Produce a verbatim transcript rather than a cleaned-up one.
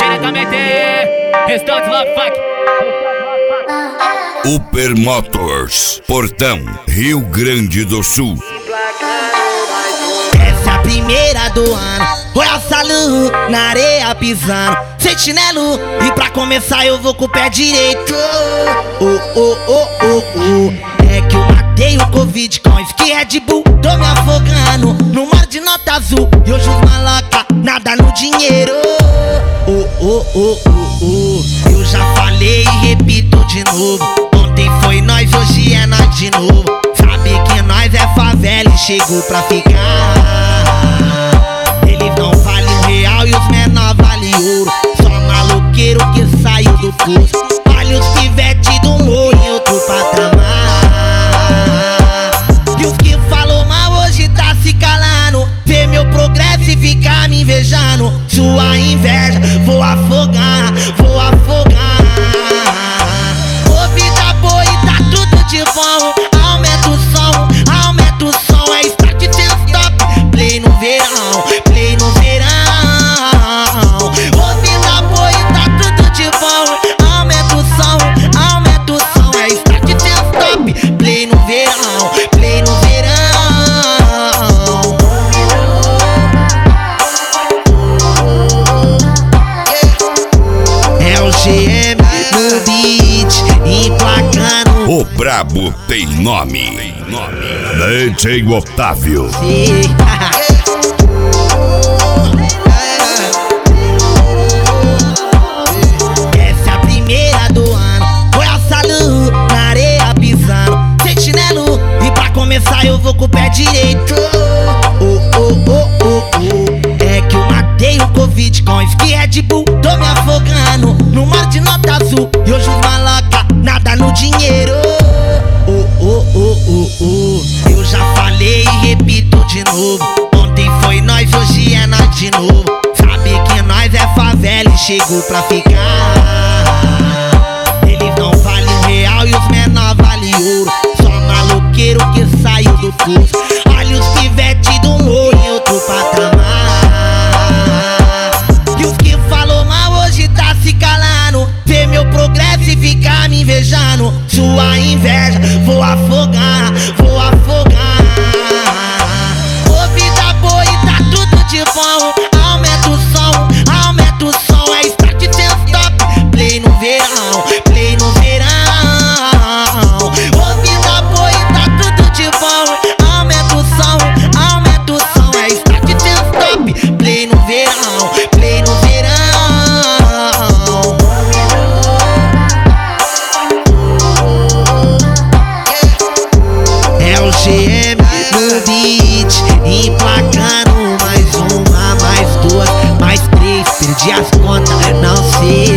diretamente, restante Love Funk. Upper Motors, Portão, Rio Grande do Sul. Essa é a primeira do ano, Royal Salão, na areia pisando, sem chinelo, e pra começar eu vou com o pé direito. Oh, oh, oh, oh, oh. É que eu matei o Covid com whisky Red Bull, tô me afogando no mar de nota azul, e hoje os maloca nada no dinheiro. Oh, oh, oh, oh, oh. Eu já falei e repito de novo, ontem foi nós, hoje é nós de novo. Sabe que nós é favela e chegou pra ficar. Eles não valem um real e os menor valem ouro, só maloqueiro que saiu do curso. Olha os pivete do morro em outro patamar, e os que falou mal hoje tá se calando. Vê meu progresso e fica me invejando. Sua inveja vou afogar, vou afogar. Ô vida boa e tá tudo de bom. Aumenta o som, aumenta o som. É start sem stop, play no verão, play no verão. Ô vida boa e tá tudo de bom. Aumenta o som, aumenta o som. É start sem stop, play no verão, play no verão. É o G M no beat, emplacando. O brabo tem nome, tem nome. D J Otávio. Essa é a primeira do ano, Royal Salão, na areia pisando, sem chinelo, e pra começar eu vou com o pé direito. Oh, oh, oh, oh, oh. É que eu matei o Covid com whisky Red Bull, tô me afogando no mar de nota azul, e hoje os maloca nada no dinheiro. Oh, oh, oh, oh, oh. Eu já falei e repito de novo, ontem foi nós, hoje é nós de novo. Sabe que nós é favela e chegou pra ficar. Eles não valem um real e os menor valem ouro, só maloqueiro que saiu do curso. Olha os pivete do morro em outro patamar, e os que falou mal hoje tá se calando. Vê meu progresso e fica me invejando. Sua inveja vou afogar, vou afogar. Ô vida boa e tá tudo de bom. Aumenta o som, aumenta o som. É start sem stop, play no verão, play no verão. Ô vida boa e tá tudo de bom. Aumenta o som, aumenta o som. É start sem stop, play no verão, play no verão. É o G M no beat, emplacando mais uma, mais duas, mais três. Perdi as contas, não sei.